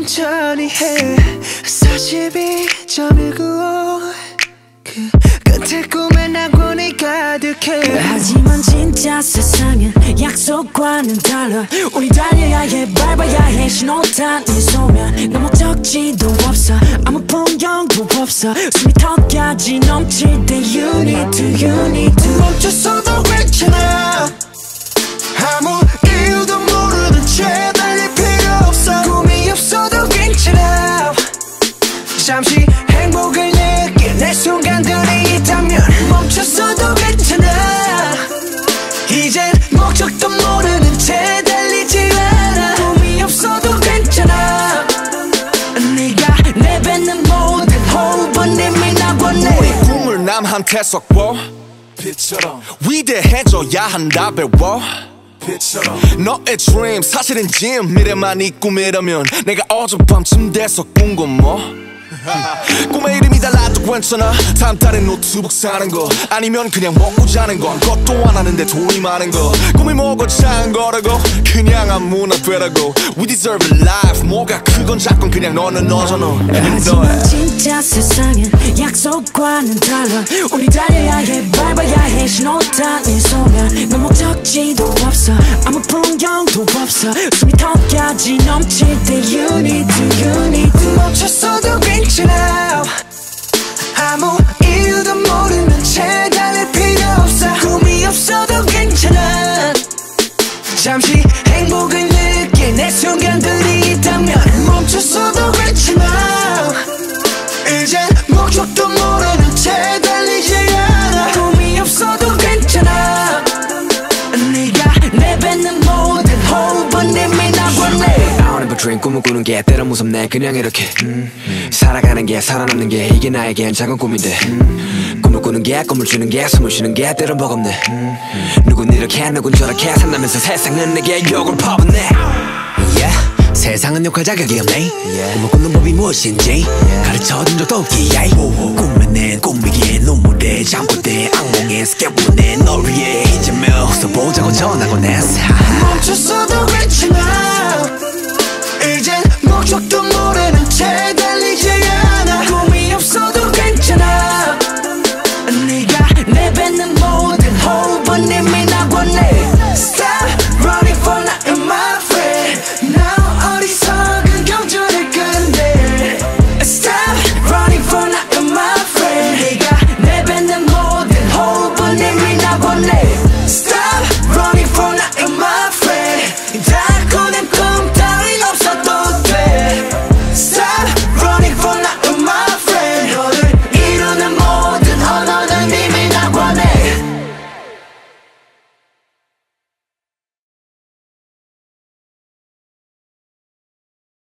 천천히 해 42.195 그 끝에 꿈에 낙원이 가득해. 하지만 진짜 세상은 약속과는 달라. 우리 달려야 해 밟아야 해 신호탄이 쏘면 너 목적지도 없어 아무 풍경도 없어 숨이 턱까지 넘칠 때 You need to 멈췄어도 괜찮아 아무 이유도 모르는 채 달릴 필요 없어. 꿈이 없어도 괜찮아 잠시 행복을 느낄 내 순간들이 있다면 멈췄어도 괜찮아 이젠 목적도 모르는 채 달리지 않아. 꿈이 없어도 괜찮아 네가 내뱉는 모든 호흡은 이미 나왔네. 우리 꿈을 남한테 섞어 빛처럼 위대해져야 한다 배워 빛처럼 너의 dream 사실인지 미래만 이 꿈이라면 내가 어젯밤쯤 돼서 꾼 건 뭐 꿈의 이름이 달라도 괜찮아. 다음 달에 노트북 사는 거 아니면 그냥 먹고 자는 건 것도 안 하는데 돈이 많은 거. 꿈이 뭐고 작은 거라고 그냥 아무나 되라고. We deserve a life 뭐가 크건 작건 그냥 너는 너잖아. 하지만 진짜 세상은 약속과는 달라. 우리 달려야 해 밟아야 해 신호탄이 쏘면 너 목적지도 없어 아무 풍경도 없어 숨이 턱까지 넘칠 때 You need to 멈췄어도 괜찮아 아무 이유도 모르는 채 달릴 필요 없어. 꿈이 없어도 괜찮아 잠시 행복을 느낄 내 순간들이 있다면 멈췄어도 괜찮아 이젠 목적도 모르는 채 달리지 않아. 꿈이 없어도 괜찮아 네가 내뱉는 모든 호흡은 이미 나왔네. I never dream 꿈을 꾸는 게 때론 무섭네 그냥 이렇게 살아가는 게 살아남는 게 이게 나에겐 작은 꿈인데 꿈을 꾸는 게 꿈을 주는 게 숨을 쉬는 게 때론 버겁네. 누군 이렇게 누군 저렇게 산다면서 세상은 내게 욕을 퍼붓네. Yeah. 세상은 욕할 자격이 없네. 꿈을 꾸는 법이 무엇인지 가르쳐준 적도 없기에 꿈은 내 꿈이기에 눈물에 잠꼬대 악몽에 스케보내 널 위해 이제며 웃어보자고 전하곤 했어.